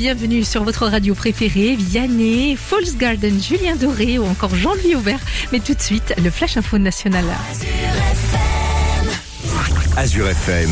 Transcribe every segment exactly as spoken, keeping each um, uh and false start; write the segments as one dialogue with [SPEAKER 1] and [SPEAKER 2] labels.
[SPEAKER 1] bienvenue sur votre radio préférée, Vianney, Falls Garden, Julien Doré ou encore Jean-Louis Aubert. Mais tout de suite, le Flash Info National.
[SPEAKER 2] Azure F M.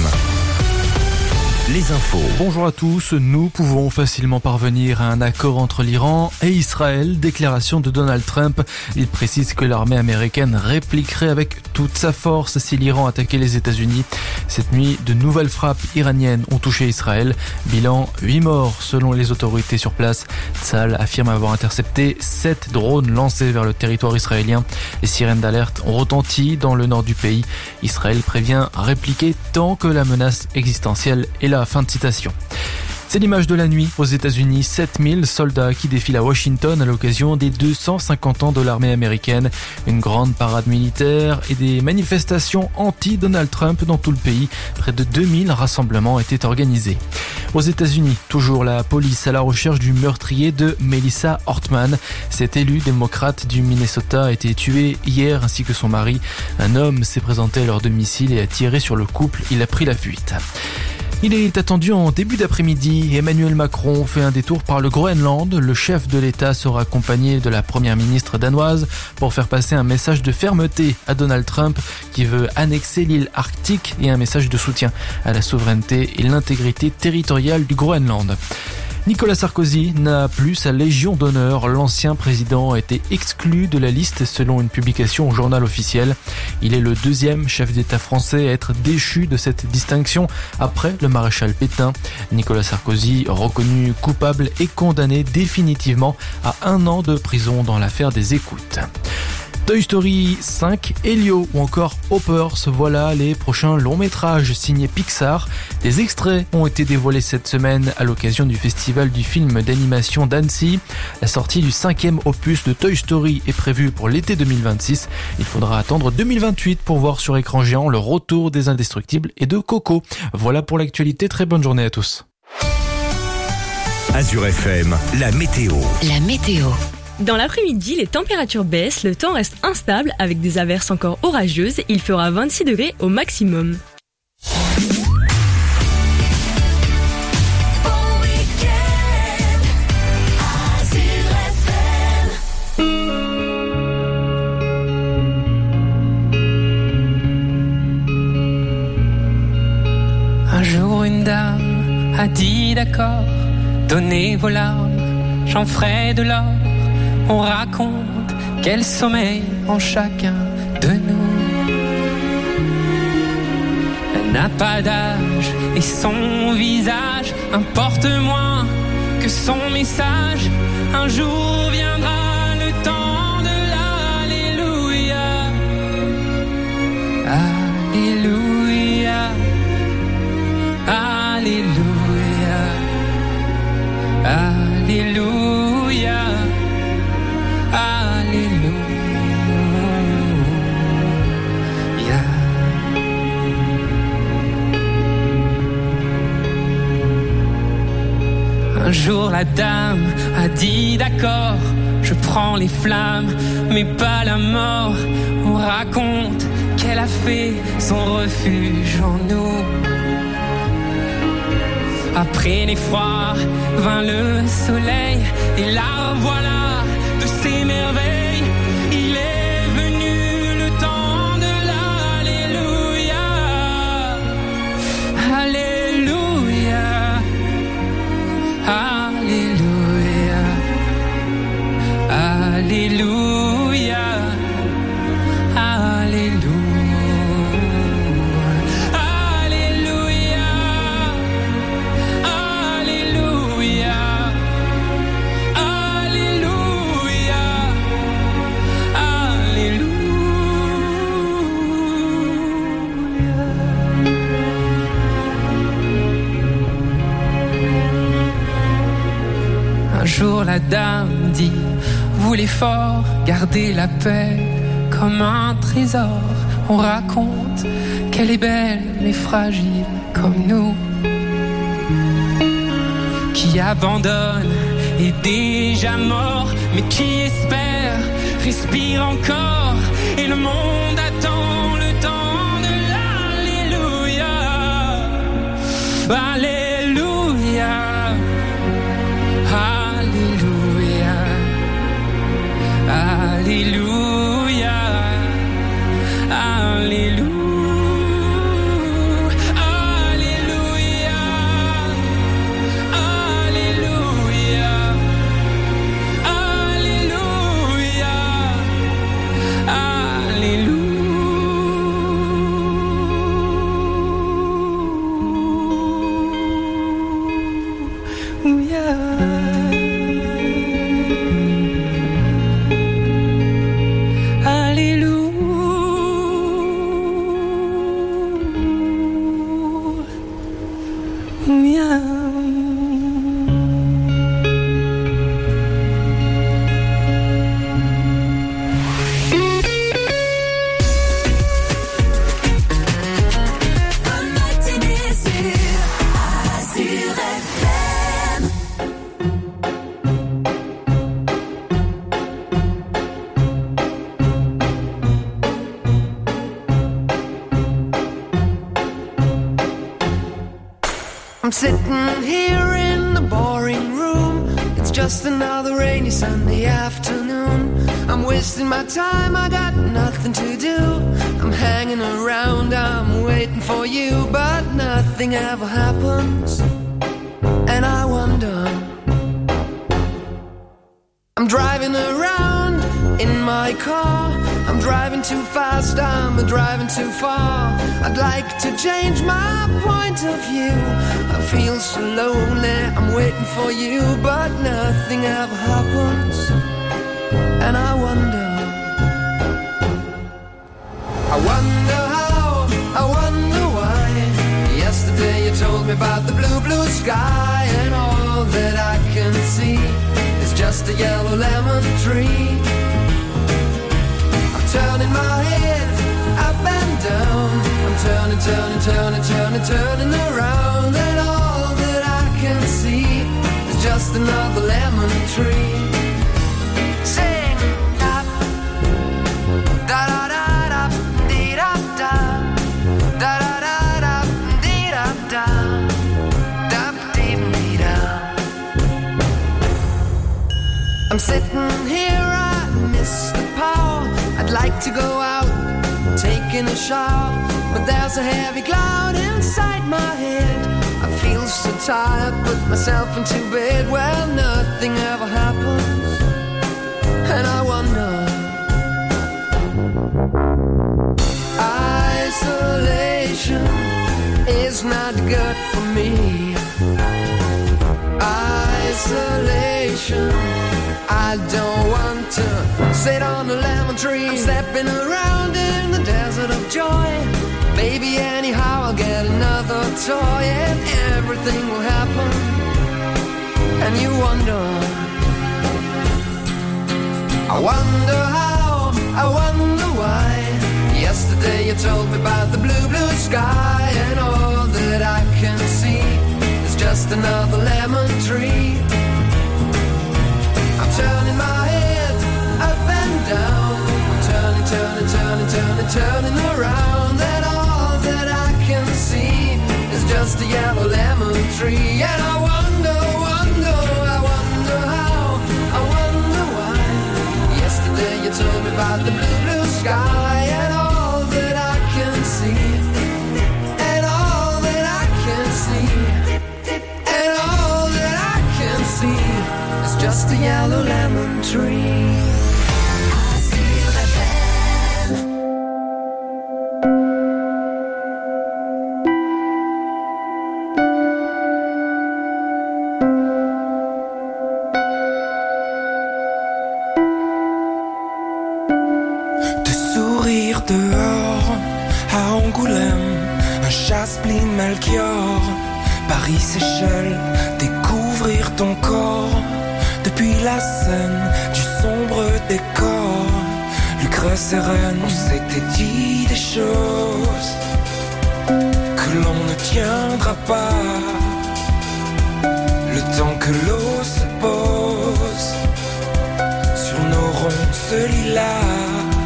[SPEAKER 2] Les infos.
[SPEAKER 3] Bonjour à tous, nous pouvons facilement parvenir à un accord entre l'Iran et Israël. Déclaration de Donald Trump. Il précise que l'armée américaine répliquerait avec toute sa force si l'Iran attaquait les États-Unis. Cette nuit, de nouvelles frappes iraniennes ont touché Israël. Bilan, huit morts selon les autorités sur place. Tzal affirme avoir intercepté sept drones lancés vers le territoire israélien. Les sirènes d'alerte ont retenti dans le nord du pays. Israël prévient répliquer tant que la menace existentielle est là. Fin de citation. C'est l'image de la nuit aux États-Unis. sept mille soldats qui défilent à Washington à l'occasion des deux cent cinquante ans de l'armée américaine. Une grande parade militaire et des manifestations anti-Donald Trump dans tout le pays. Près de deux mille rassemblements étaient organisés. Aux États-Unis, toujours la police à la recherche du meurtrier de Melissa Hortman. Cet élu démocrate du Minnesota a été tué hier ainsi que son mari. Un homme s'est présenté à leur domicile et a tiré sur le couple. Il a pris la fuite. Il est attendu en début d'après-midi. Emmanuel Macron fait un détour par le Groenland. Le chef de l'État sera accompagné de la première ministre danoise pour faire passer un message de fermeté à Donald Trump qui veut annexer l'île arctique et un message de soutien à la souveraineté et l'intégrité territoriale du Groenland. Nicolas Sarkozy n'a plus sa Légion d'honneur. L'ancien président a été exclu de la liste selon une publication au journal officiel. Il est le deuxième chef d'État français à être déchu de cette distinction après le maréchal Pétain. Nicolas Sarkozy, reconnu coupable et condamné définitivement à un an de prison dans l'affaire des écoutes. Toy Story cinq, Elio ou encore Hoppers, voilà les prochains longs métrages signés Pixar. Des extraits ont été dévoilés cette semaine à l'occasion du festival du film d'animation d'Annecy. La sortie du cinquième opus de Toy Story est prévue pour l'été deux mille vingt-six. Il faudra attendre deux mille vingt-huit pour voir sur écran géant le retour des Indestructibles et de Coco. Voilà pour l'actualité, très bonne journée à tous.
[SPEAKER 2] Azure F M, la météo.
[SPEAKER 4] La météo.
[SPEAKER 5] Dans l'après-midi, les températures baissent, le temps reste instable avec des averses encore orageuses. Il fera vingt-six degrés au maximum.
[SPEAKER 6] Un jour, une dame a dit d'accord, donnez vos larmes, j'en ferai de l'or. On raconte quel sommeil en chacun de nous. Elle n'a pas d'âge et son visage importe moins que son message. Un jour viendra le temps de l'Alléluia. Alléluia. Alléluia. Alléluia. Alléluia. Un jour la dame a dit d'accord, je prends les flammes, mais pas la mort. On raconte qu'elle a fait son refuge en nous. Après l'effroi vint le soleil, et la voilà de ses merveilles. Il est venu le temps de l'Alléluia. Alléluia. Alléluia. Alléluia. Alléluia. Un jour la dame dit, vous les forts, gardez la paix comme un trésor. On raconte qu'elle est belle mais fragile comme nous, qui abandonne est déjà mort, mais qui espère respire encore. Et le monde attend le temps de l'Alléluia. Alléluia.
[SPEAKER 4] I'm sitting here in the boring room. It's just another rainy Sunday afternoon. I'm wasting my time, I got nothing to do. I'm hanging around, I'm waiting for you, but nothing ever happens. And I wonder, I'm driving around in my car. I'm driving too fast, I'm driving too far. I'd like to change my point of view. I feel so lonely, I'm waiting for you, but nothing ever happens. And I wonder, I wonder how, I wonder why. Yesterday you told me about the blue, blue sky, and all that I can see is just a yellow lemon tree. I'm turning my head up and down. I'm turning, turning, turning, turning, turning around, and all that I can see is just another lemon tree. Sing up, da da da da, dee da da, da da da da, dee da da, da dee dee da. I'm sitting here, I miss the power. I'd like to go out, taking a shower, but there's a heavy cloud inside my head. I feel so tired, put myself into bed. Well, nothing ever happens, and I wonder, isolation is not good for me. Isolation, I don't want to sit on a lemon tree. I'm stepping around in the desert of joy. Maybe anyhow I'll get another toy, and everything will happen. And you wonder, I wonder how, I wonder why. Yesterday you told me about the blue, blue sky, and all that I can see is just another lemon tree. I'm turning my head up and down. I'm turning, turning, turning, turning, turning around, and all that I can see is just a yellow lemon tree. And I wonder, wonder, I wonder how, I wonder why. Yesterday you told me about the blue, blue sky, and all that I can see, and all that I can see, and all that I can see is just a yellow lemon tree.
[SPEAKER 7] Dehors, à Angoulême, un chasse-pli Melchior, Paris, Seychelles, découvrir ton corps, depuis la scène du sombre décor, Lucre sereine, on s'était dit des choses que l'on ne tiendra pas, le temps que l'eau se pose sur nos ronces lilas.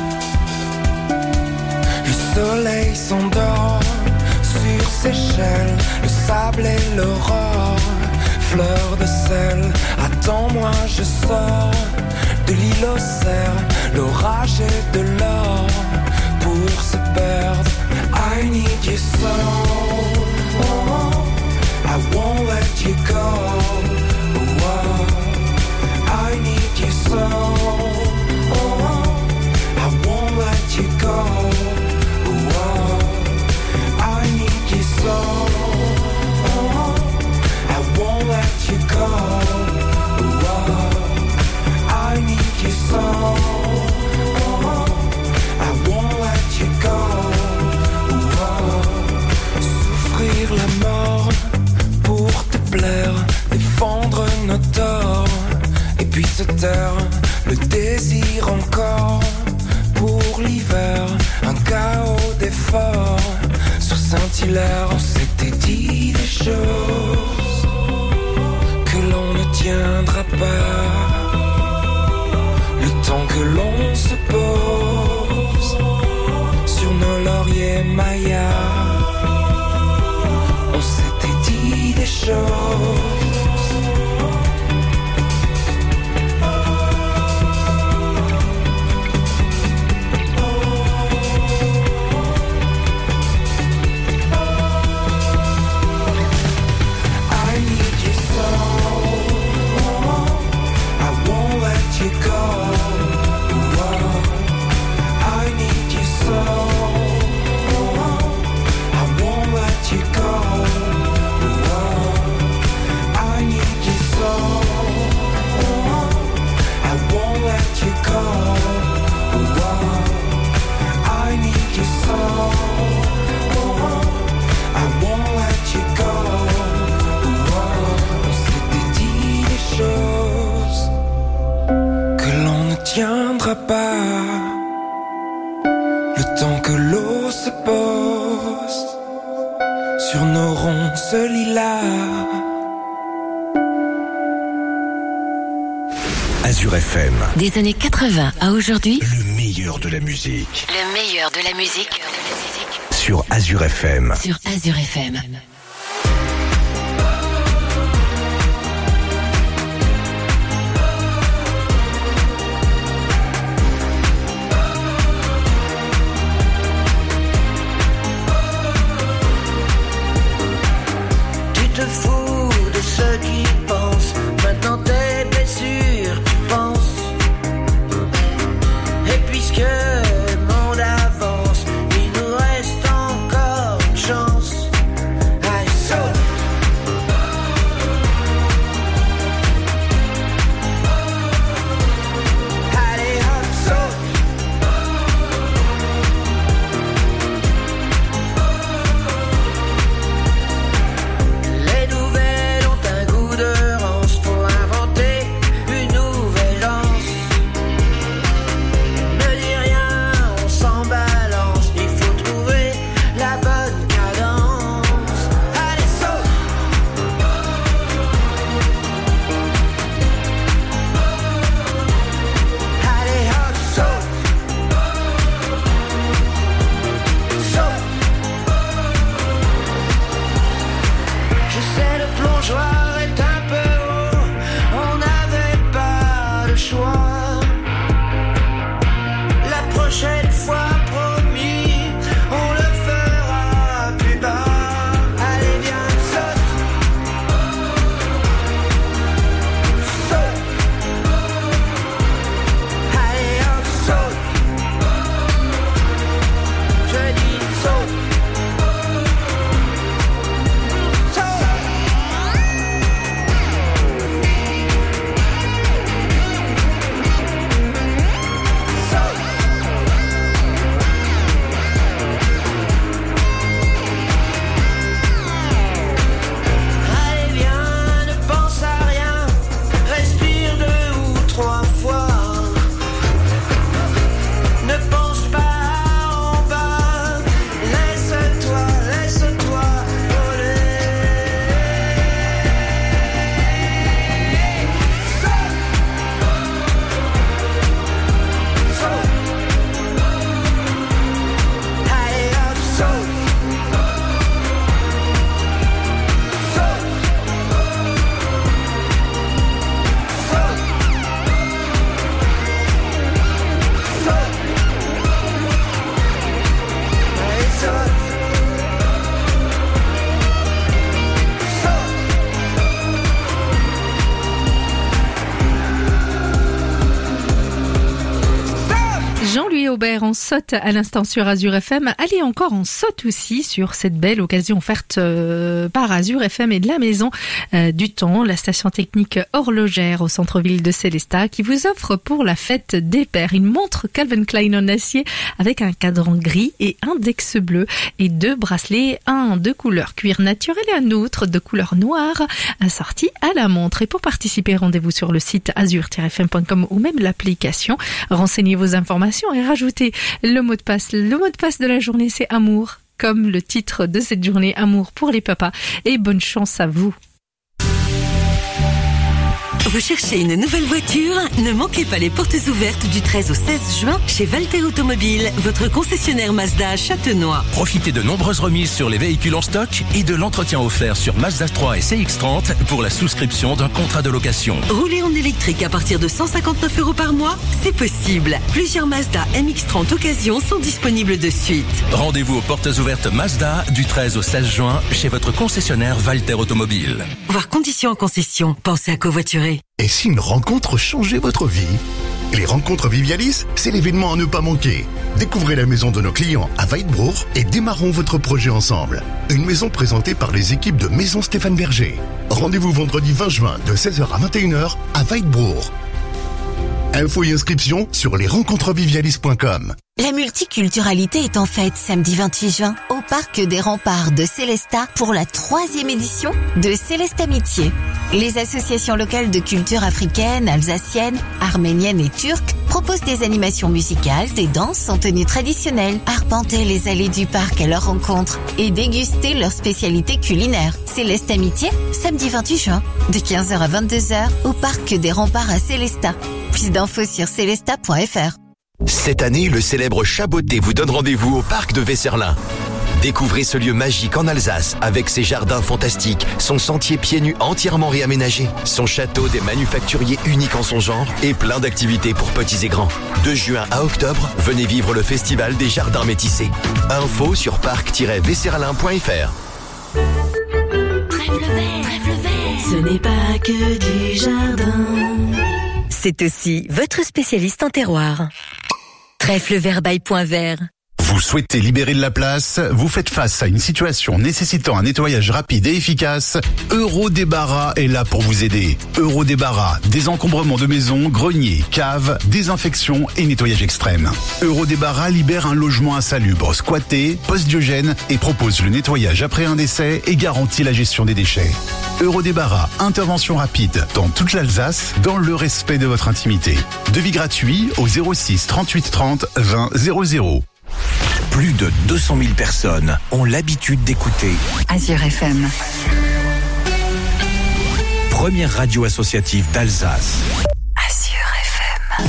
[SPEAKER 7] Le soleil s'endort sur Seychelles, le sable et l'aurore, fleur de sel, attends-moi je sors de l'île aux cerfs, l'orage et de l'or pour se perdre. I need you so, oh, I won't let you go, oh, I need you so, oh, I won't let you go. I need you so, oh, I won't let you go, oh, I need you so, oh, I won't let you go, oh, souffrir la mort pour te plaire, défendre nos torts, et puis se taire, le désir encore, pour l'hiver, un chaos d'efforts. Sur Saint-Hilaire, on s'était dit des choses que l'on ne tiendra pas. Le temps que l'on se pose sur nos lauriers mayas, on s'était dit des choses choses. Tiendra pas le temps que l'eau se pose sur nos ronces lilas.
[SPEAKER 2] Azure F M.
[SPEAKER 8] Des années quatre-vingts à aujourd'hui,
[SPEAKER 2] Le meilleur de la musique.
[SPEAKER 8] le meilleur de la musique
[SPEAKER 2] Sur Azure F M.
[SPEAKER 8] sur Azure F M.
[SPEAKER 4] Tu te fous de ceux qui pensent. Maintenant tes blessures, tu penses. Et puisque le monde avance, il nous reste encore une chance. Allez, saute. Allez, hop, saute. Les nouvelles ont un goût de rance. Faut inventer une nouvelle danse. Ne dis rien, on s'en balance. Il faut trouver la bonne cadence. Allez, saute. Allez, hop, saute. Saute. Je sais, le plongeoir est un peu haut. On n'avait pas le choix. La prochaine fois, promis, on le fera plus bas. Allez, viens, saute. Saute. Allez, hop, saute. Je dis saute. Saute. Saute. Allez, viens, ne pense à rien. Respire deux ou trois fois. Ne pense pas en bas. Laisse-toi, laisse-toi voler. Saute. Saute. Allez, hop, saute. Saute. Saute. Saute. Allez, saute. Saute.
[SPEAKER 1] Jean-Louis Aubert en saute à l'instant sur Azure F M. Allez, encore en saute aussi sur cette belle occasion offerte euh, par Azure F M et de la Maison euh, du Temps, la station technique horlogère au centre-ville de Célestat, qui vous offre pour la fête des pères une montre Calvin Klein en acier avec un cadran gris et index bleu et deux bracelets, un de couleur cuir naturel et un autre de couleur noire, assorti à la montre. Et pour participer, rendez-vous sur le site azure tiret f m point com ou même l'application. Renseignez vos informations et rajoutez le mot de passe. Le mot de passe de la journée, c'est amour, comme le titre de cette journée, amour pour les papas. Et bonne chance à vous.
[SPEAKER 9] Vous cherchez une nouvelle voiture? Ne manquez pas les portes ouvertes du treize au seize juin chez Valter Automobile, votre concessionnaire Mazda à Châtenois.
[SPEAKER 10] Profitez de nombreuses remises sur les véhicules en stock et de l'entretien offert sur Mazda trois et C X trente pour la souscription d'un contrat de location.
[SPEAKER 9] Rouler en électrique à partir de cent cinquante-neuf euros par mois, c'est possible. Plusieurs Mazda M X trente Occasion sont disponibles de suite.
[SPEAKER 10] Rendez-vous aux portes ouvertes Mazda du treize au seize juin chez votre concessionnaire Valter Automobile.
[SPEAKER 9] Voir conditions en concession, pensez à covoiturer.
[SPEAKER 11] Et si une rencontre changeait votre vie? Les rencontres Vivialis, c'est l'événement à ne pas manquer. Découvrez la maison de nos clients à Weidbrour et démarrons votre projet ensemble. Une maison présentée par les équipes de Maison Stéphane Berger. Rendez-vous vendredi vingt juin de seize heures à vingt et une heures à Weidbrour. Infos et inscriptions sur les rencontres vivialis point com.
[SPEAKER 12] La multiculturalité est en fête samedi vingt-huit juin au Parc des Remparts de Célestat pour la troisième édition de Céleste Amitié. Les associations locales de culture africaine, alsacienne, arménienne et turque proposent des animations musicales, des danses en tenue traditionnelle, arpenter les allées du parc à leur rencontre et déguster leurs spécialités culinaires. Céleste Amitié, samedi vingt-huit juin, de quinze heures à vingt-deux heures au Parc des Remparts à Célestat. Plus d'infos sur célestat point f r.
[SPEAKER 2] Cette année, le célèbre Chaboté vous donne rendez-vous au parc de Vesserlin. Découvrez ce lieu magique en Alsace avec ses jardins fantastiques, son sentier pieds nus entièrement réaménagé, son château des manufacturiers unique en son genre et plein d'activités pour petits et grands. De juin à octobre, venez vivre le festival des jardins métissés. Info sur parc tiret vesserlin point f r.
[SPEAKER 8] Trêve le vert, trêve le vert. Ce n'est pas que du jardin.
[SPEAKER 9] C'est aussi votre spécialiste en terroir. Trèfle vert by Point Vert.
[SPEAKER 13] Vous souhaitez libérer de la place? Vous faites face à une situation nécessitant un nettoyage rapide et efficace? Eurodébarras est là pour vous aider. Eurodébarras, désencombrement de maisons, greniers, caves, désinfection et nettoyage extrême. Eurodébarras libère un logement insalubre, squatté, post-diogène et propose le nettoyage après un décès et garantit la gestion des déchets. Eurodébarras, intervention rapide dans toute l'Alsace, dans le respect de votre intimité. Devis gratuit au zéro six trente-huit trente vingt zéro zéro.
[SPEAKER 2] Plus de deux cent mille personnes ont l'habitude d'écouter
[SPEAKER 12] Azure F M.
[SPEAKER 2] Première radio associative d'Alsace.
[SPEAKER 12] Azure F M.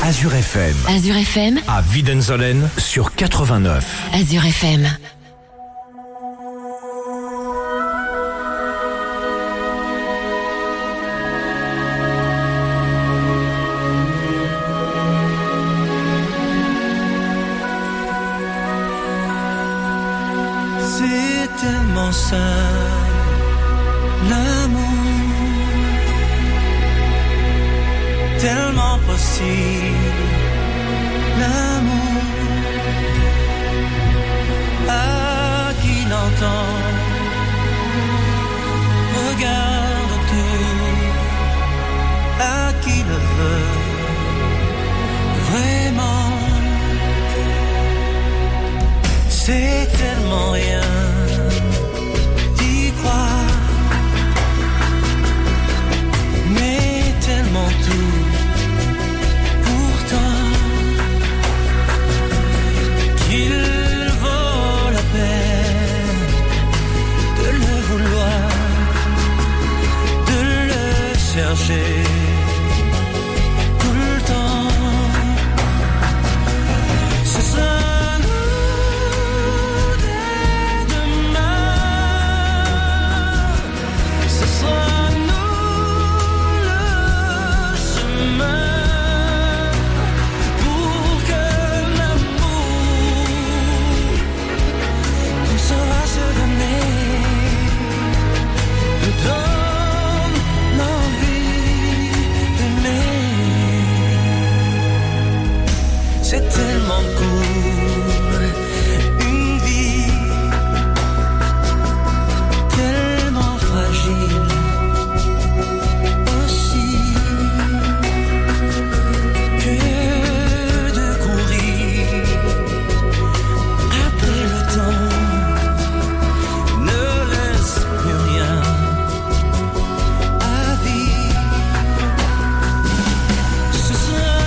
[SPEAKER 14] Azure F M.
[SPEAKER 12] Azure F M.
[SPEAKER 14] À Wiedenzolen sur quatre-vingt-neuf.
[SPEAKER 12] Azure F M.
[SPEAKER 15] C'est tellement simple, l'amour, tellement possible, l'amour, à qui l'entend, regarde tout, à qui le veut, vraiment, c'est tellement rien. Chercher tout le temps, ce sera nous dès demain, ce sera nous le chemin pour que l'amour qu'on saura se donner nous donne. C'est tellement court, une vie tellement fragile aussi, que de courir après le temps ne laisse plus rien à vivre. Ce sera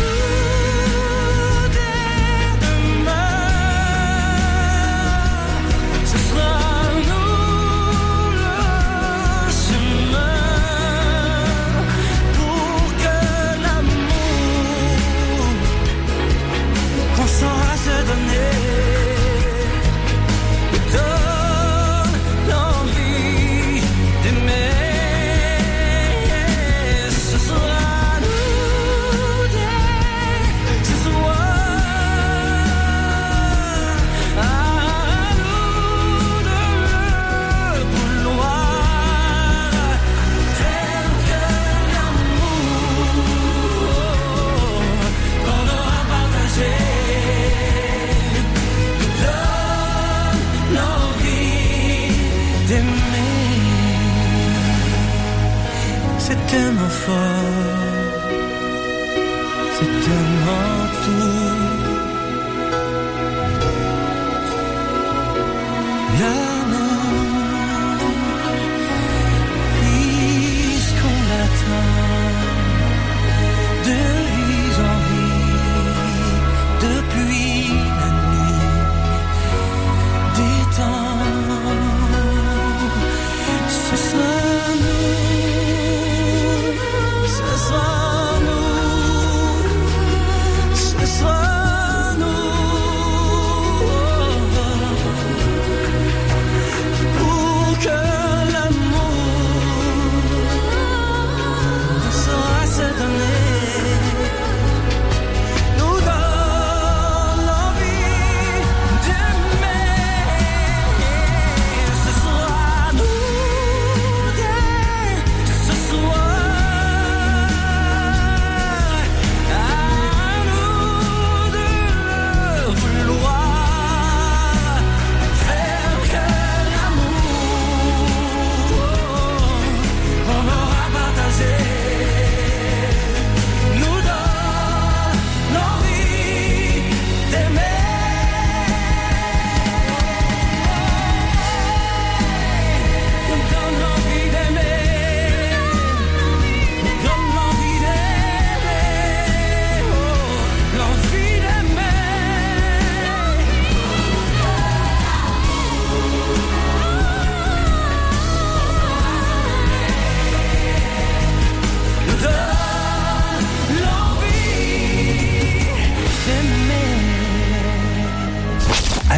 [SPEAKER 15] c'est tellement fort, c'est tellement tout. L'amour, puisqu'on l'attend de vie en vie depuis la nuit des temps, ce sera nous. Ce sera nous, ce sera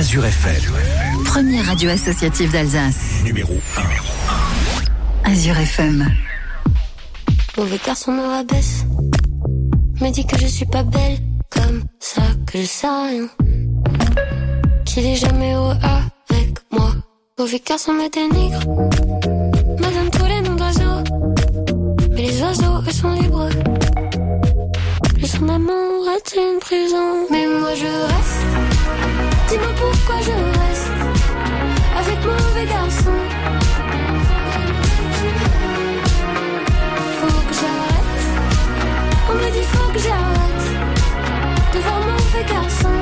[SPEAKER 14] Azure F M.
[SPEAKER 16] Première radio associative d'Alsace.
[SPEAKER 14] Numéro un.
[SPEAKER 16] Azure F M.
[SPEAKER 17] Mauvais garçon me rabaisse, me dit que je suis pas belle, comme ça que je sais rien, qu'il est jamais heureux avec moi. Mauvais garçon me dénigre, me donne tous les noms d'oiseaux, mais les oiseaux eux sont libres. Plus son amour est une prison, mais moi je reste. Dis-moi pourquoi je reste avec mauvais garçon. Faut que j'arrête, on me dit faut que j'arrête de voir mauvais garçon.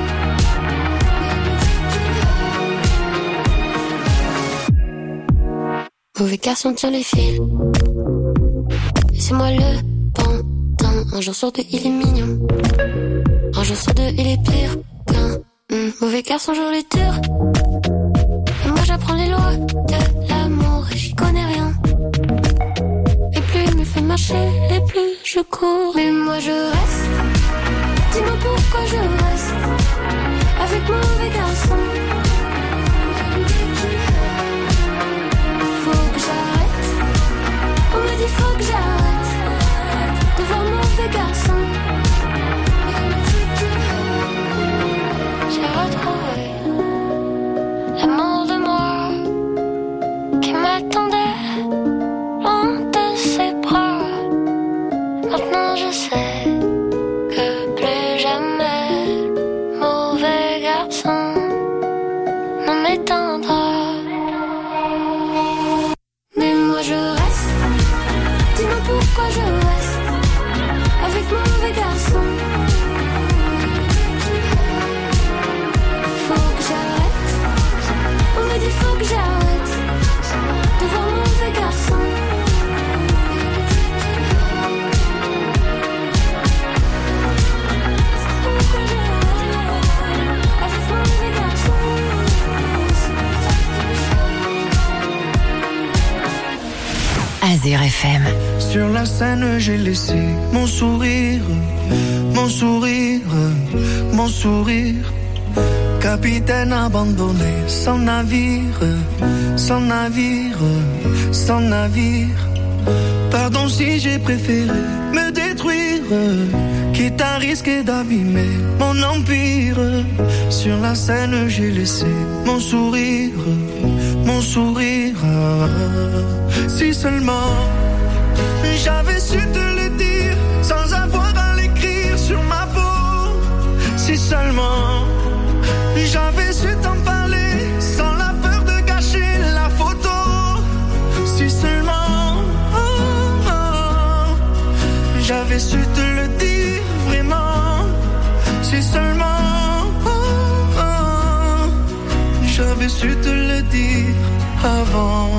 [SPEAKER 17] Mauvais garçon tire les fils, et c'est moi le pantin. Un jour sur deux il est mignon, un jour sur deux il est pire qu'un mmh. Mauvais garçon joue les tours, et moi j'apprends les lois de l'amour et j'y connais rien. Et plus il me fait marcher, et plus je cours. Mais moi je reste, dis-moi pourquoi je reste avec mauvais garçon. Faut que j'arrête, on me dit faut que j'arrête de voir mauvais garçon. J'ai retrouvé l'amour de moi qui m'attendait loin de ses bras. Maintenant je sais que plus jamais mauvais garçon ne m'éteindra. Mais moi je reste, dis-moi pourquoi je reste avec mauvais garçon. Faut que j'arrête, on me dit faut que j'arrête de voir mauvais garçon.
[SPEAKER 16] Azure F M.
[SPEAKER 15] Sur la scène, j'ai laissé mon sourire, mon sourire, mon sourire. Capitaine abandonné, sans navire, sans navire, sans navire. Pardon si j'ai préféré me détruire, quitte à risquer d'abîmer mon empire. Sur la scène, j'ai laissé mon sourire, mon sourire. Si seulement j'avais su te le dire sans avoir à l'écrire sur ma peau. Si seulement j'avais su t'en parler sans la peur de gâcher la photo. Si seulement oh, oh, j'avais su te le dire vraiment. Si seulement oh, oh, j'avais su te le dire avant.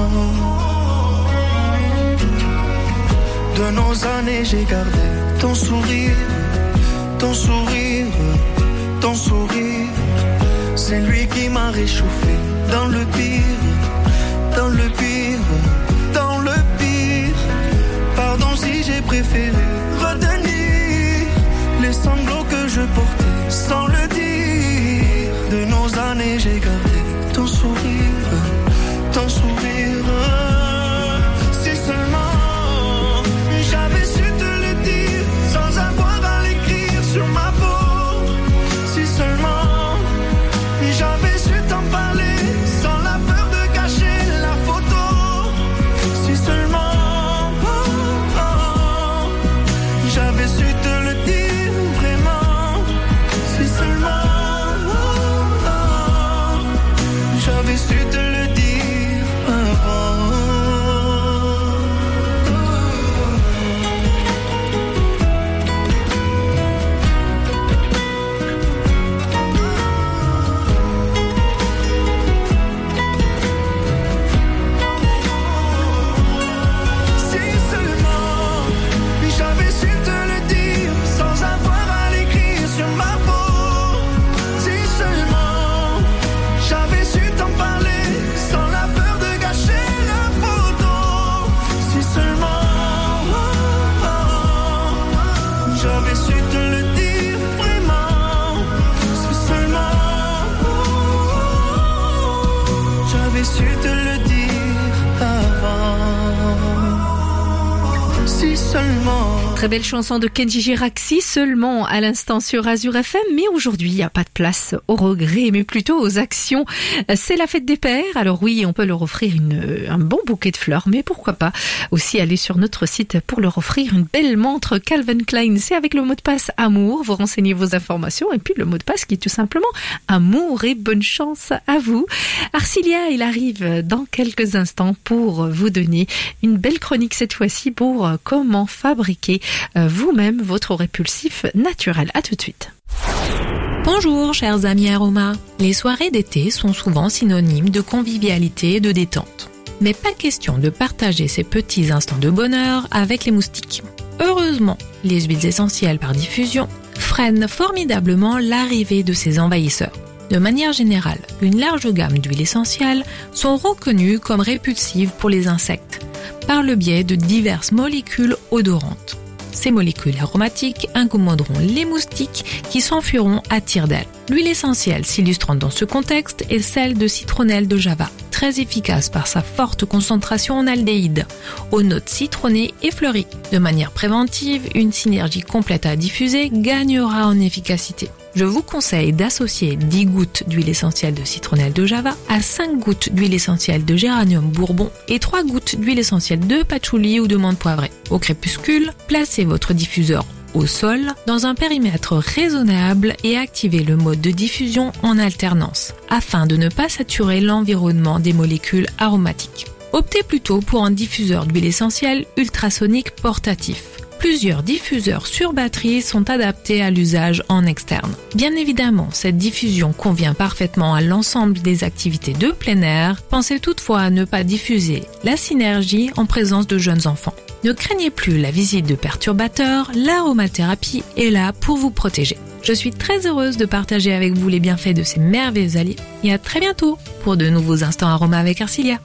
[SPEAKER 15] De nos années j'ai gardé ton sourire, ton sourire, ton sourire. C'est lui qui m'a réchauffé dans le pire, dans le pire, dans le pire. Pardon si j'ai préféré retenir les sanglots que je portais sans le dire. De nos années j'ai gardé ton sourire, ton sourire. Si seulement j'avais su te le dire sans avoir à l'écrire sur ma peau. Si seulement j'avais su t'en parler sans la peur de
[SPEAKER 1] Très belle chanson de Kenji Girac, seulement à l'instant sur Azure F M, mais aujourd'hui il n'y a pas de place au regret, mais plutôt aux actions. C'est la fête des pères, alors oui, on peut leur offrir une, un bon bouquet de fleurs, mais pourquoi pas aussi aller sur notre site pour leur offrir une belle montre Calvin Klein. C'est avec le mot de passe amour, vous renseignez vos informations, et puis le mot de passe qui est tout simplement amour, et bonne chance à vous. Arcilia, il arrive dans quelques instants pour vous donner une belle chronique cette fois-ci pour comment fabriquer vous-même votre répulsif naturel. À tout de suite.
[SPEAKER 18] Bonjour chers amis aromas. Les soirées d'été sont souvent synonymes de convivialité et de détente. Mais pas question de partager ces petits instants de bonheur avec les moustiques. Heureusement, les huiles essentielles par diffusion freinent formidablement l'arrivée de ces envahisseurs. De manière générale, une large gamme d'huiles essentielles sont reconnues comme répulsives pour les insectes, par le biais de diverses molécules odorantes. Ces molécules aromatiques incommoderont les moustiques qui s'enfuiront à tire-d'aile. L'huile essentielle s'illustrante dans ce contexte est celle de citronnelle de Java, très efficace par sa forte concentration en aldéhyde, aux notes citronnées et fleuries. De manière préventive, une synergie complète à diffuser gagnera en efficacité. Je vous conseille d'associer dix gouttes d'huile essentielle de citronnelle de Java à cinq gouttes d'huile essentielle de géranium bourbon et trois gouttes d'huile essentielle de patchouli ou de menthe poivrée. Au crépuscule, placez votre diffuseur au sol dans un périmètre raisonnable et activez le mode de diffusion en alternance afin de ne pas saturer l'environnement des molécules aromatiques. Optez plutôt pour un diffuseur d'huile essentielle ultrasonique portatif. Plusieurs diffuseurs sur batterie sont adaptés à l'usage en externe. Bien évidemment, cette diffusion convient parfaitement à l'ensemble des activités de plein air. Pensez toutefois à ne pas diffuser la synergie en présence de jeunes enfants. Ne craignez plus la visite de perturbateurs, l'aromathérapie est là pour vous protéger. Je suis très heureuse de partager avec vous les bienfaits de ces merveilleux alliés et à très bientôt pour de nouveaux instants aromas avec Arcilia.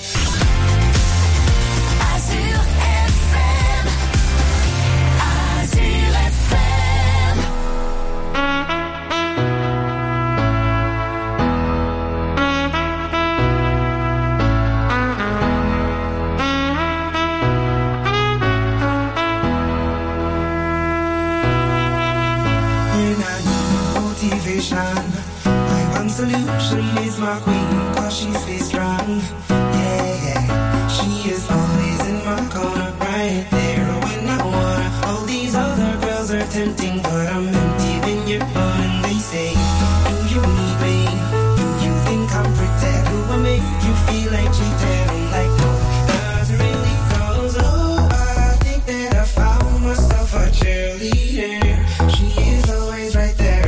[SPEAKER 15] My one solution is my queen, cause she stays strong. Yeah, yeah. She is always in my corner, right there when I wanna. All these other girls are tempting, but I'm empty when you're gone. And they say, do you need me? Do you think I'm pretend? Do I make you feel like cheating? I'm like, no, not really, cause oh, I think that I found myself a cheerleader. She is always right there.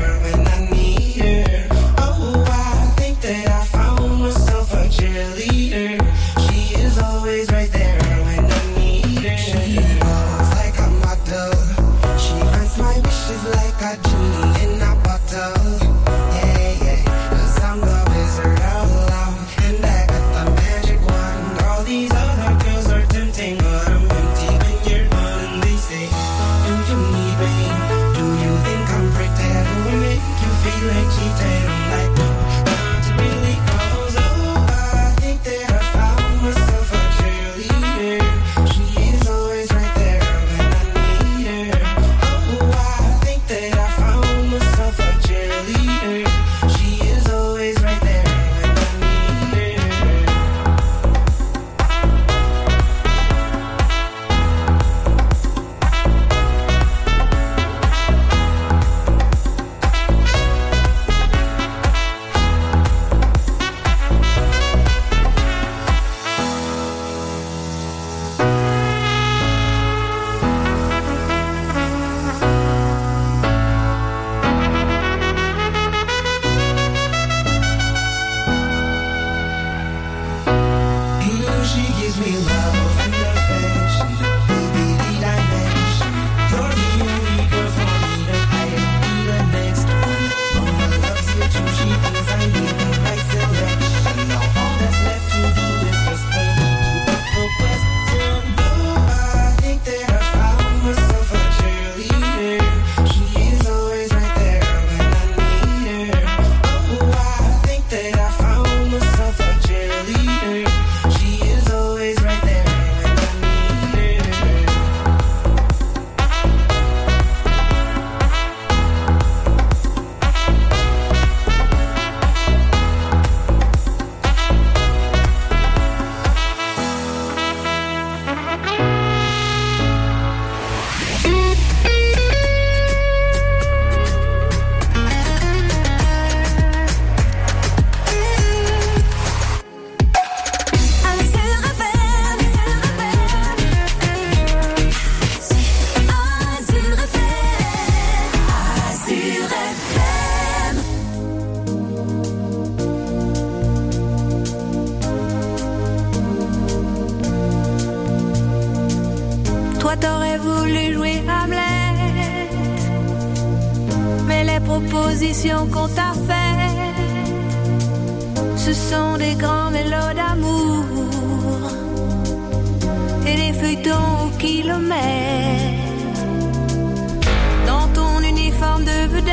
[SPEAKER 4] Cheerleader.
[SPEAKER 8] Azur F M.
[SPEAKER 19] Toi t'aurais voulu jouer Hamlet, mais les propositions qu'on t'a faites, ce sont des grands mélos d'amour et des feuilletons au kilomètre. Dans ton uniforme de vedette,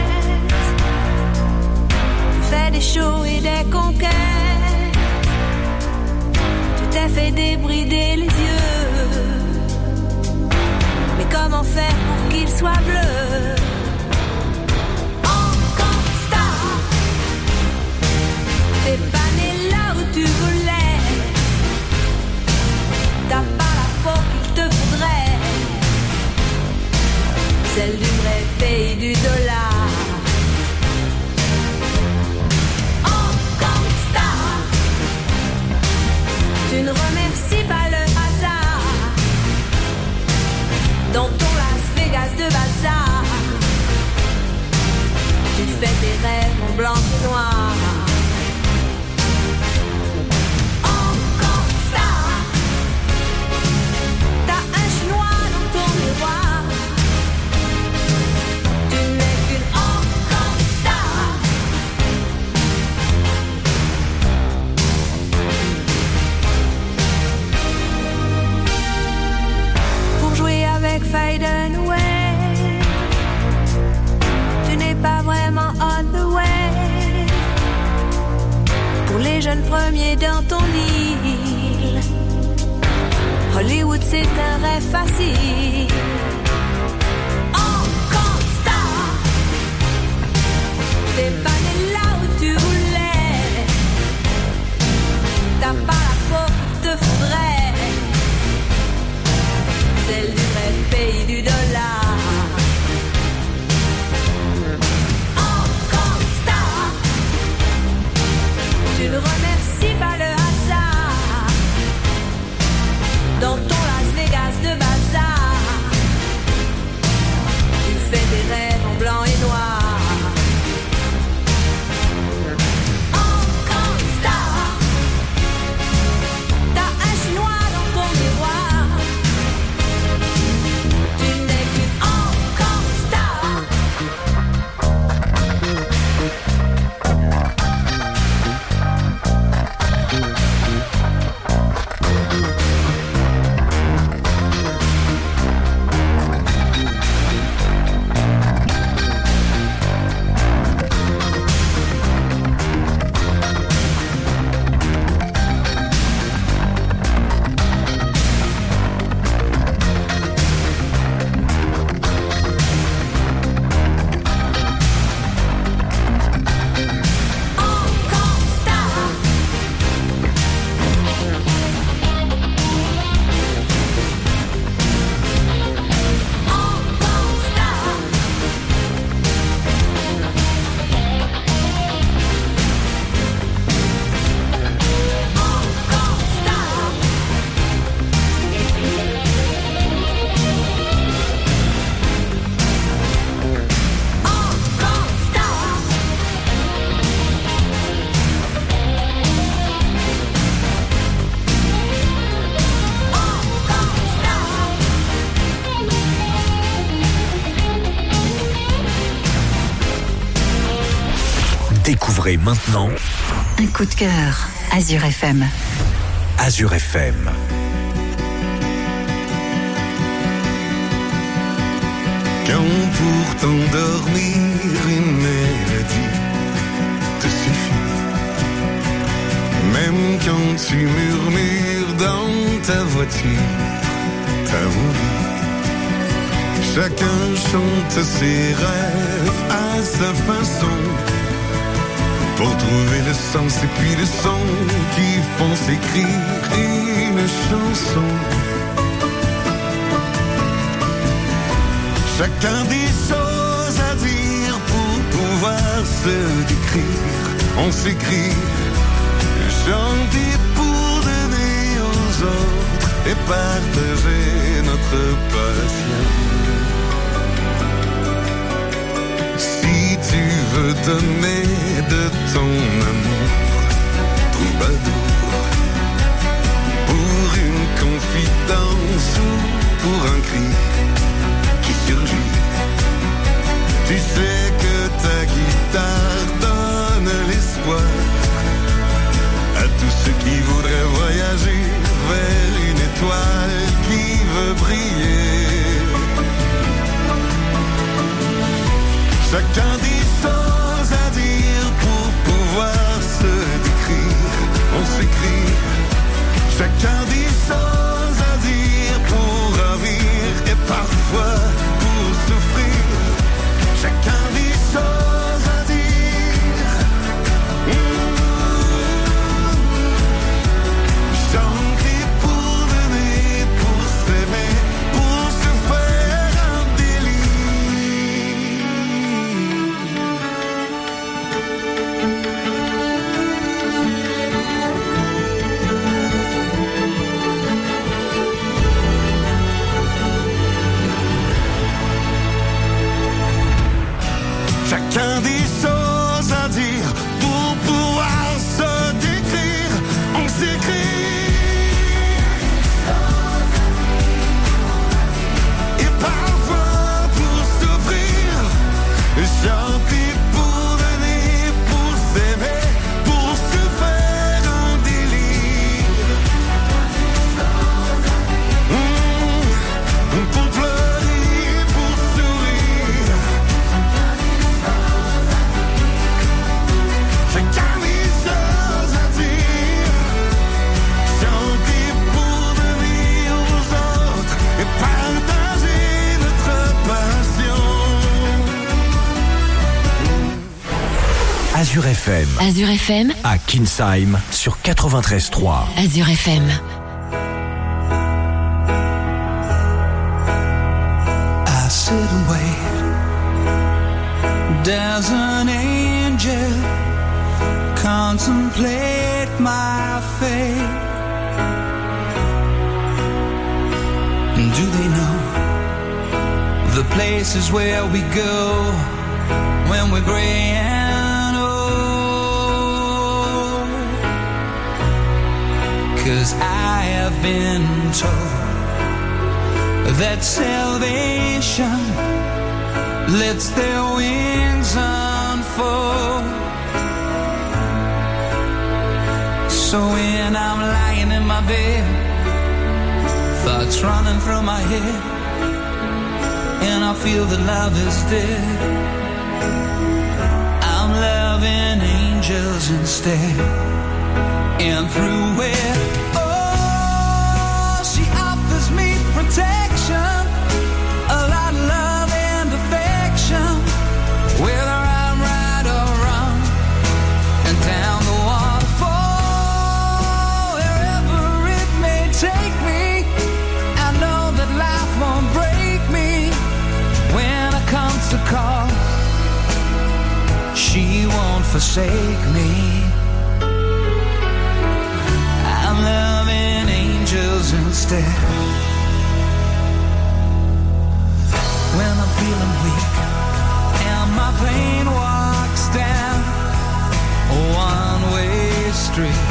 [SPEAKER 19] tu fais des shows et des conquêtes. Tu t'es fait débrider les yeux, mais comment faire pour qu'il soit bleu? Encore star, t'es pas né là où tu voulais, t'as pas la peau qu'il te faudrait, celle du vrai pays du dollar. Encore star, tu ne remercies pas le hasard dans ton Las Vegas de bazar. Tu fais tes rêves en blanc et noir. Encore star, t'as un chinois dans ton miroir. Tu n'es qu'une encore star. Pour jouer avec Faden Way, tu n'es pas vraiment on the way. Pour les jeunes premiers dans ton île, Hollywood c'est un rêve facile. Encore star, t'es pas né là où tu voulais, t'as pas la peau qu'il te faudrait, celle du vrai pays du dollar. Encore star, tu ne remercies pas le hasard dans ton Las Vegas de bazar. Tu fais des rêves en blanc et noir. Encore star, t'as un chinois dans ton miroir. Tu n'es qu'une encore star.
[SPEAKER 20] Découvrez maintenant
[SPEAKER 16] un coup de cœur, Azur F M.
[SPEAKER 20] Azur F M.
[SPEAKER 21] Quand pour t'endormir une mélodie te suffit, même quand tu murmures dans ta voiture ta vie, chacun chante ses rêves à sa façon, pour trouver le sens et puis le son qui font s'écrire une chanson. Chacun des choses à dire pour pouvoir se décrire. On s'écrit, chanter pour donner aux autres et partager notre passion. me donner de ton amour troubadour, pour une confidence ou pour un cri qui surgit. Tu sais que ta guitare donne l'espoir à tous ceux qui voudraient voyager vers une étoile qui veut briller. Chacun dit choses à dire pour pouvoir se décrire. On s'écrit. Chacun dit choses à dire pour ravir et parfois pour souffrir. Chacun dit choses à dire. Mmh. Chanter pour donner, pour s'aimer, pour se faire un Chacun des choses à dire pour pouvoir se décrire. On s'écrit. Et parfois pour s'offrir. Chanter pour donner, pour s'aimer, pour se faire un délire. Mmh, pour pleurer, pour sourire. Chacun des choses à dire. Chanter pour donner aux autres et partager notre passion.
[SPEAKER 20] Azure F M.
[SPEAKER 12] Azure F M.
[SPEAKER 20] À Kinsheim sur quatre-vingt-treize trois.
[SPEAKER 12] Azure F M.
[SPEAKER 15] I sit and wait. There's an angel. Contemplate my fate. And do they know the places where we go when we're gray and old? 'Cause I have been told that salvation lets their wings unfold. So when I'm lying in my bed, thoughts running through my head, and I feel that love is dead, I'm loving angels instead. And through it, oh, she offers me protection, a lot of love and affection, whether I'm right or wrong, and down the waterfall, wherever it may take me, I know that life won't break me when I come to call. She won't forsake me. I'm loving angels instead. When I'm feeling weak and my pain walks down a one-way street,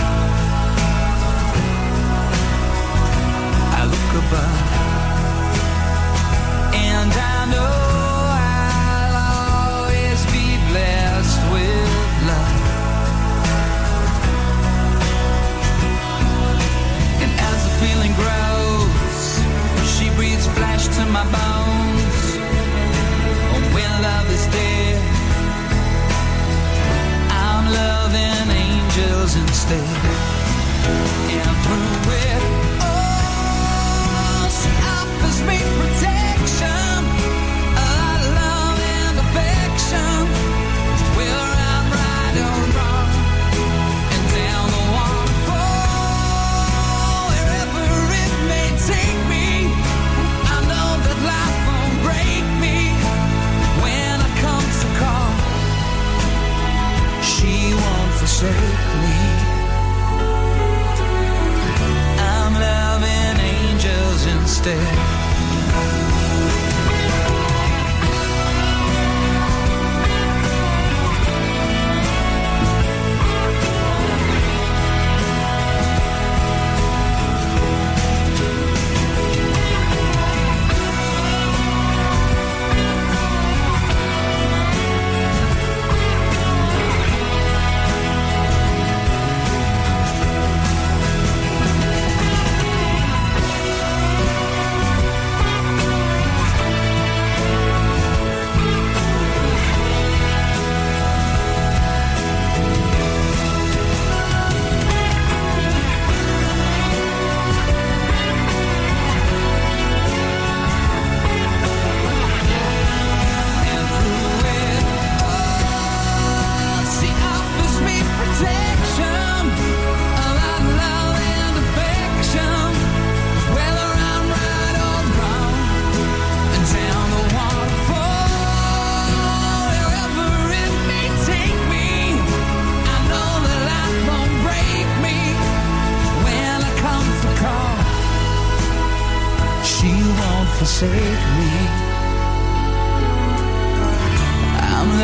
[SPEAKER 15] I look above and I know I'll always be blessed with love. And as the feeling grows, she breathes flesh to my bones. And when love is dead, I'm loving angels instead. And through it, oh, she offers me protection, a lot of love and affection, whether I'm right or wrong, and down the waterfall, wherever it may take me, I know that life won't break me when I come to call. She won't forsake me. I'm loving angels instead.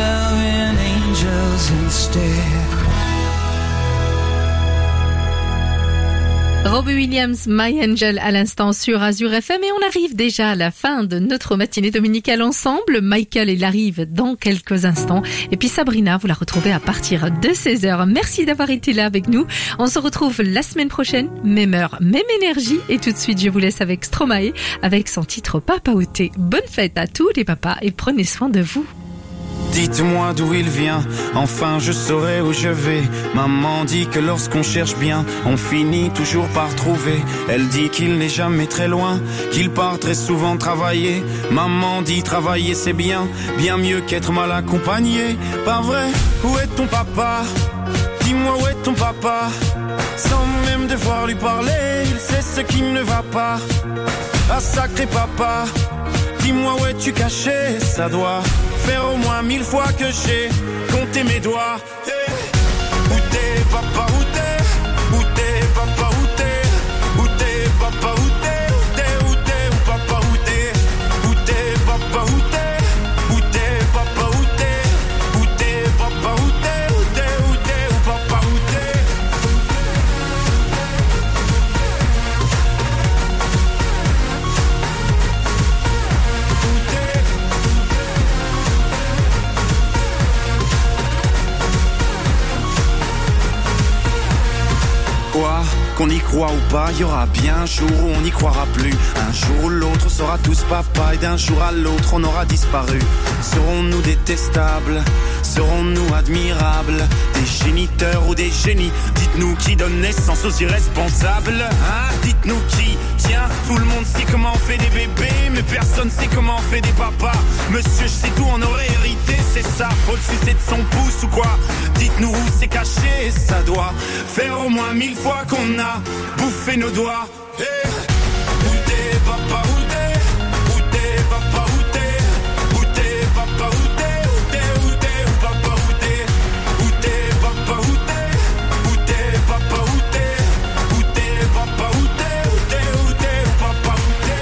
[SPEAKER 15] loving angels instead.
[SPEAKER 1] Robbie Williams, My Angel à l'instant sur Azure F M et on arrive déjà à la fin de notre matinée dominicale ensemble. Michael, il arrive dans quelques instants. Et puis Sabrina, vous la retrouvez à partir de seize heures. Merci d'avoir été là avec nous. On se retrouve la semaine prochaine, même heure, même énergie. Et tout de suite, je vous laisse avec Stromae avec son titre Papa Outé. Bonne fête à tous les papas et prenez soin de vous.
[SPEAKER 3] Dites-moi d'où il vient, enfin je saurai où je vais. Maman dit que lorsqu'on cherche bien, on finit toujours par trouver. Elle dit qu'il n'est jamais très loin, qu'il part très souvent travailler. Maman dit travailler c'est bien, bien mieux qu'être mal accompagné. Pas vrai, où est ton papa? Dis-moi où est ton papa? Sans même devoir lui parler, il sait ce qui ne va pas. Ah sacré papa, dis-moi où es-tu caché? Ça doit faire au moins mille fois que j'ai compté mes doigts. Hey. Où t'es papa, où t'es? Où t'es papa, où t'es? Où t'es papa, où t'es? Où t'es, où t'es, où papa, où t'es? Où t'es papa, où t'es? Où t'es papa, où t'es? Où t'es papa, où t'es? Où t'es, où t'es, où papa, où t'es? Quoi, qu'on y croit ou pas, il y aura bien un jour où on n'y croira plus. Un jour ou l'autre, on sera tous papa et d'un jour à l'autre, on aura disparu. Serons-nous détestables? Serons-nous admirables? Des géniteurs ou des génies? Dites-nous qui donne naissance aux irresponsables. Hein? Dites-nous qui? Tiens, tout le monde sait comment on fait des bébés, mais personne sait comment on fait des papas. Monsieur, je sais tout, on aurait hérité, c'est ça. Faut le sucer de son pouce ou quoi? Dites-nous où c'est caché, ça doit faire au moins mille fois qu'on a bouffé nos doigts. Hey. Où t'es papa, où t'es? Où t'es papa, où t'es? Où t'es papa, où t'es? Où t'es, où t'es, où papa, où t'es? Où t'es papa, où t'es? Où t'es papa, où t'es? Où t'es papa, où t'es? Où t'es, où t'es, où papa, où t'es?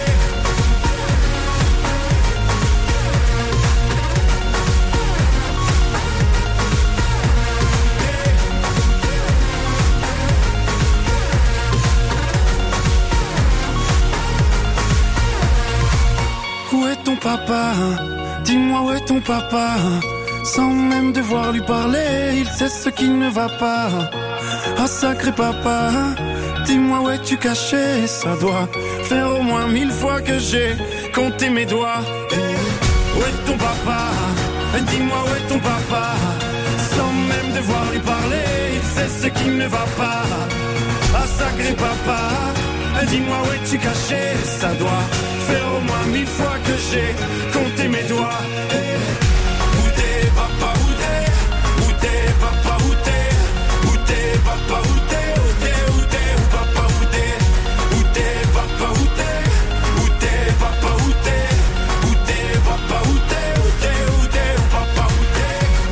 [SPEAKER 3] Où est ton papa? Dis-moi où est ton papa? Sans même devoir lui parler, il sait ce qui ne va pas. Ah sacré papa, dis-moi où es-tu caché? Ça doit faire au moins mille fois que j'ai compté mes doigts. Où est ton papa? Dis-moi où est ton papa? Sans même devoir lui parler, il sait ce qui ne va pas. Ah sacré papa, dis-moi où es-tu caché? Ça doit faire au moins mille fois que j'ai compté mes doigts. Hey. Où t'es papa, où t'es? Où t'es papa, où t'es? Où t'es papa, où t'es? Où t'es, où t'es, où papa, où t'es? Où t'es papa, où t'es? Où t'es papa, où t'es? Où t'es papa, où t'es? Où t'es, où t'es, où papa, où t'es?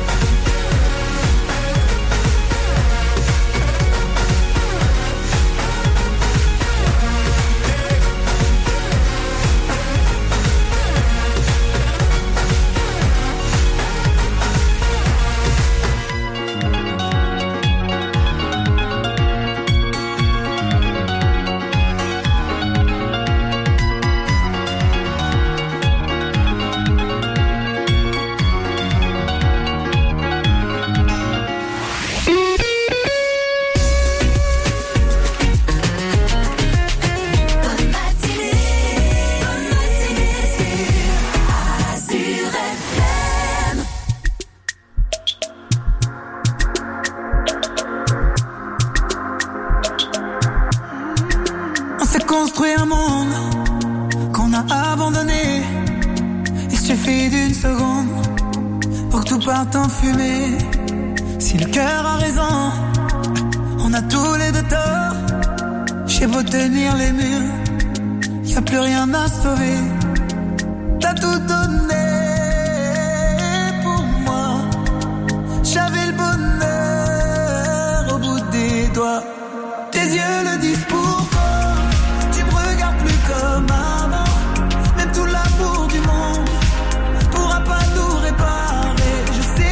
[SPEAKER 15] Construire un monde qu'on a abandonné. Il suffit d'une seconde pour que tout parte en fumée. Si le cœur a raison, on a tous les deux tort. J'ai beau tenir les murs, y a plus rien à sauver. T'as tout donné pour moi. J'avais le bonheur au bout des doigts. Tes yeux le disent pourquoi. Comme avant, même tout l'amour du monde pourra pas nous réparer. Je sais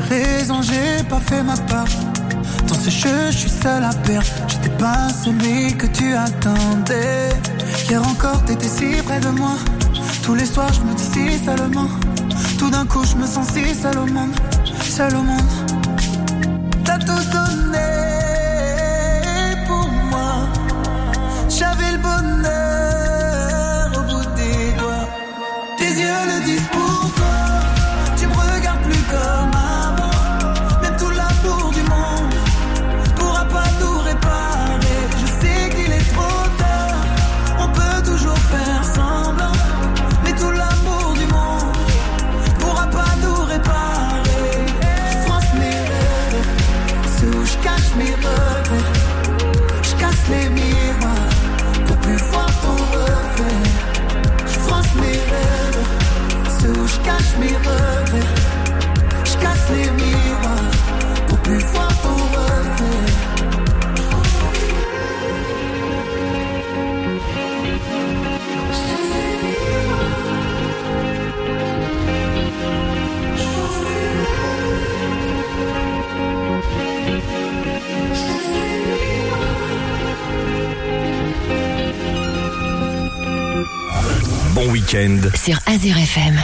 [SPEAKER 15] raison, j'ai pas fait ma part. Dans ces jeux, je suis seul à perdre. J'étais pas celui que tu attendais. Hier encore, t'étais si près de moi. Tous les soirs, je me dis si seulement. Tout d'un coup, je me sens si seul au monde. Seul au monde. T'as tout donné pour moi. J'avais le bonheur au bout des doigts. Tes yeux le disent pour toi. Tu me regardes plus comme avant. Même tout l'amour du monde pourra pas tout réparer. Je sais qu'il est trop tard. On peut toujours faire semblant. Mais tout l'amour du monde pourra pas tout réparer. Je France mes rêves, c'est où je cache mes regrets. Je casse les miroirs pour plus voir ton reflet. Je France mes rêves, c'est où je cache mes regrets. Je casse les miroirs pour plus voir ton reflet.
[SPEAKER 20] Bon week-end
[SPEAKER 12] sur Azure F M.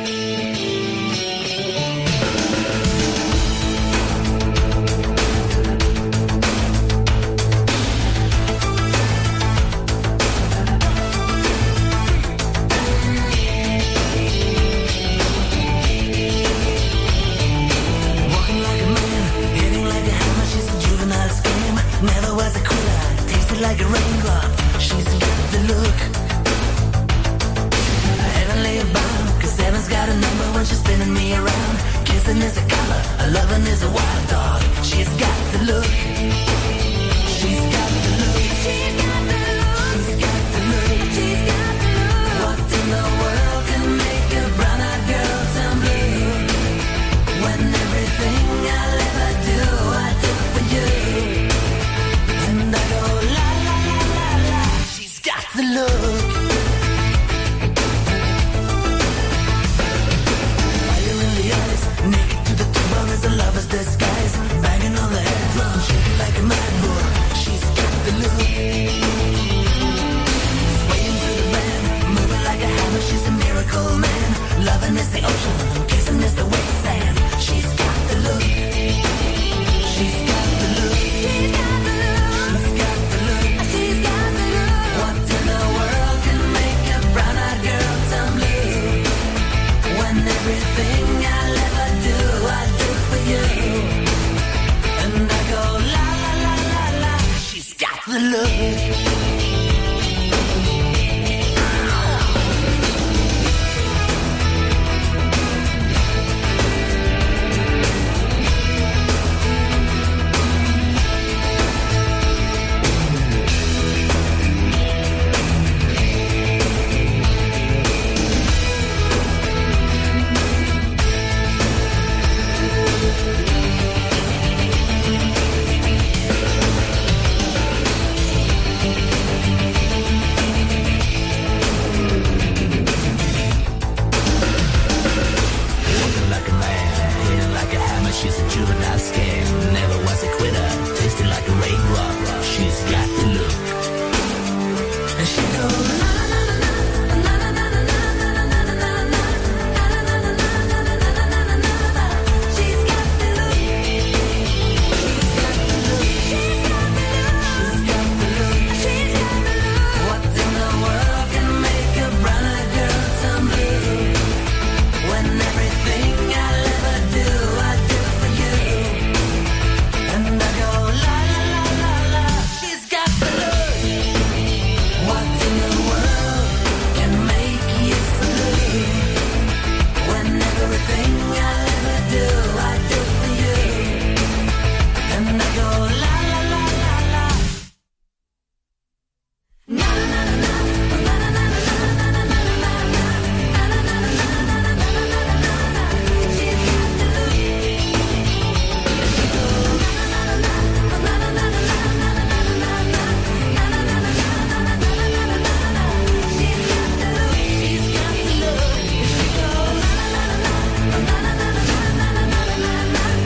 [SPEAKER 4] Like a raindrop, she's got the look. Heavenly bound, cause heaven's got a number when she's spinning me around. Kissing is a color, a loving is a wild dog. She's got the look. She's got the look. She's got the look. She's got the look. She's got the look. What in the world can make a brown-eyed girl turn blue? When everything I'll ever do, I do for you. And I go la la la la la. She's got the look. Fire in the eyes, naked to the bone is a lover's disguise. Banging on the head drum, shaking like a mad bull. She's got the look. Swaying through the band, moving like a hammer. She's a miracle man. Loving is the ocean, kissing is the wet sand. She's got the look. She's got the look. She's got the look. She's got the look. She's got the look. What in the world can make a brown-eyed girl turn blue? When everything I'll ever do, I do for you. And I go la la la la la. She's got the look. She's a juvenile scam.